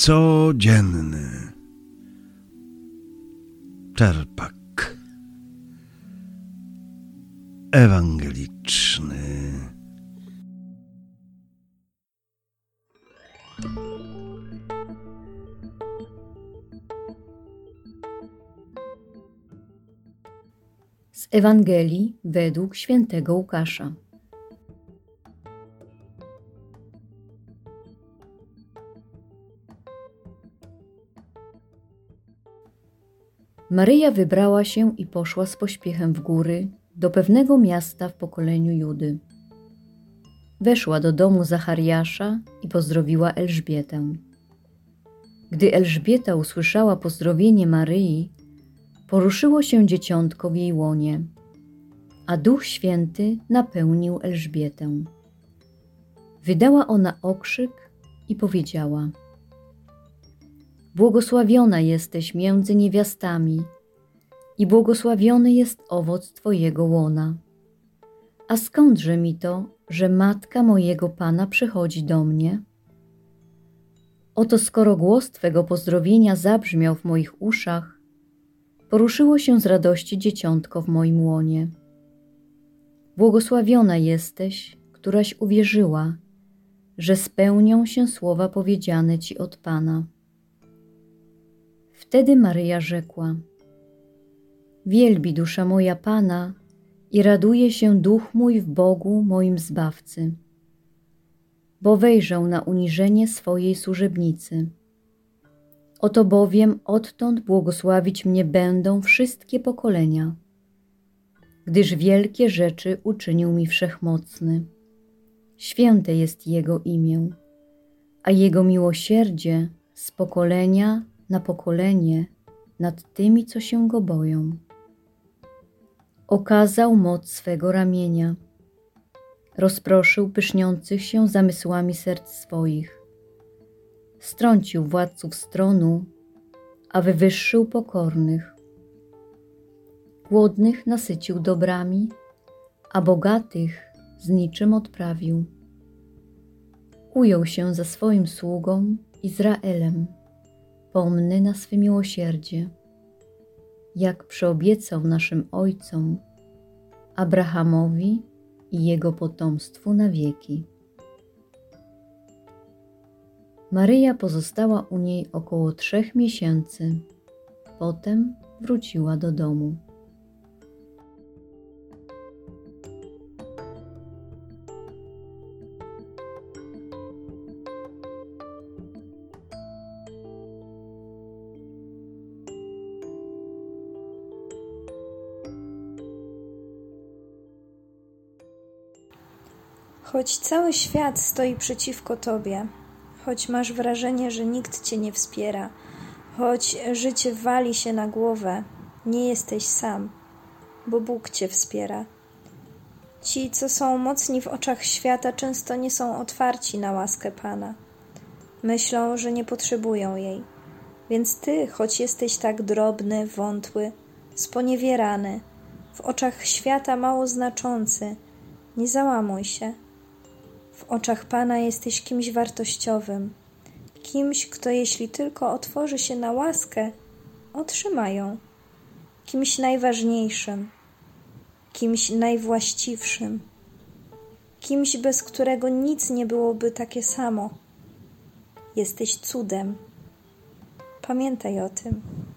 Codzienny czerpak ewangeliczny. Z Ewangelii według świętego Łukasza. Maryja wybrała się i poszła z pośpiechem w góry do pewnego miasta w pokoleniu Judy. Weszła do domu Zachariasza i pozdrowiła Elżbietę. Gdy Elżbieta usłyszała pozdrowienie Maryi, poruszyło się dzieciątko w jej łonie, a Duch Święty napełnił Elżbietę. Wydała ona okrzyk i powiedziała: Błogosławiona jesteś między niewiastami i błogosławiony jest owoc Twojego łona. A skądże mi to, że matka mojego Pana przychodzi do mnie? Oto skoro głos Twego pozdrowienia zabrzmiał w moich uszach, poruszyło się z radości dzieciątko w moim łonie. Błogosławiona jesteś, któraś uwierzyła, że spełnią się słowa powiedziane Ci od Pana. Wtedy Maryja rzekła: Wielbi dusza moja Pana i raduje się duch mój w Bogu moim Zbawcy, bo wejrzał na uniżenie swojej służebnicy. Oto bowiem odtąd błogosławić mnie będą wszystkie pokolenia, gdyż wielkie rzeczy uczynił mi Wszechmocny. Święte jest Jego imię, a Jego miłosierdzie z pokolenia na pokolenie nad tymi, co się Go boją. Okazał moc swego ramienia, rozproszył pyszniących się zamysłami serc swoich, strącił władców stronu, a wywyższył pokornych. Głodnych nasycił dobrami, a bogatych z niczym odprawił. Ujął się za swoim sługą Izraelem, pomny na swe miłosierdzie, jak przyobiecał naszym ojcom, Abrahamowi i jego potomstwu na wieki. Maryja pozostała u niej około 3 miesięcy, potem wróciła do domu. Choć cały świat stoi przeciwko Tobie, choć masz wrażenie, że nikt Cię nie wspiera, choć życie wali się na głowę, nie jesteś sam, bo Bóg Cię wspiera. Ci, co są mocni w oczach świata, często nie są otwarci na łaskę Pana. Myślą, że nie potrzebują jej. Więc Ty, choć jesteś tak drobny, wątły, sponiewierany, w oczach świata mało znaczący, nie załamuj się. W oczach Pana jesteś kimś wartościowym, kimś, kto jeśli tylko otworzy się na łaskę, otrzyma ją, kimś najważniejszym, kimś najwłaściwszym, kimś, bez którego nic nie byłoby takie samo. Jesteś cudem. Pamiętaj o tym.